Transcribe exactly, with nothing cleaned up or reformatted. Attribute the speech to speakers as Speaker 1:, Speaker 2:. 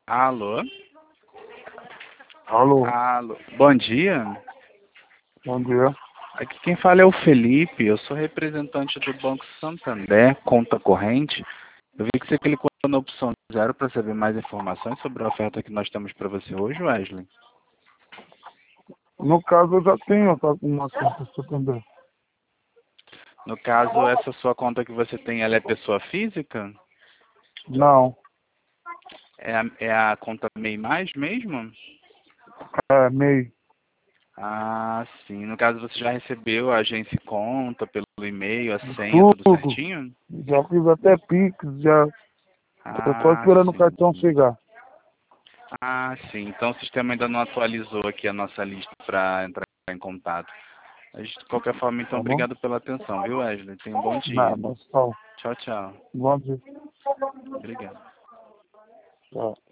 Speaker 1: Alô?
Speaker 2: Alô,
Speaker 1: Alô? Bom dia.
Speaker 2: bom dia.
Speaker 1: Aqui quem fala é o Felipe. Eu sou representante do Banco Santander, conta corrente. Eu vi que você clicou na opção zero para saber mais informações sobre a oferta que nós temos para você hoje, Wesley.
Speaker 2: No caso, eu já tenho tá, uma conta Santander.
Speaker 1: No caso, essa sua conta que você tem, ela é pessoa física?
Speaker 2: Não,
Speaker 1: É a, é a conta MEI Mais mesmo?
Speaker 2: é MEI.
Speaker 1: Ah, sim. No caso, você já recebeu a agência e conta pelo e-mail, a senha, tudo
Speaker 2: Tudo.
Speaker 1: certinho?
Speaker 2: Já fiz até Pix, já. Tô só
Speaker 1: Ah,
Speaker 2: esperando o
Speaker 1: sim.
Speaker 2: cartão chegar.
Speaker 1: Ah, sim. Então o sistema ainda não atualizou aqui a nossa lista para entrar em contato. Mas, de qualquer forma, então,
Speaker 2: Tá bom?
Speaker 1: obrigado pela atenção, viu, Wesley? Tenha um bom dia.
Speaker 2: Nada, só.
Speaker 1: Tchau, tchau.
Speaker 2: Bom dia.
Speaker 1: Obrigado.
Speaker 2: Tchau.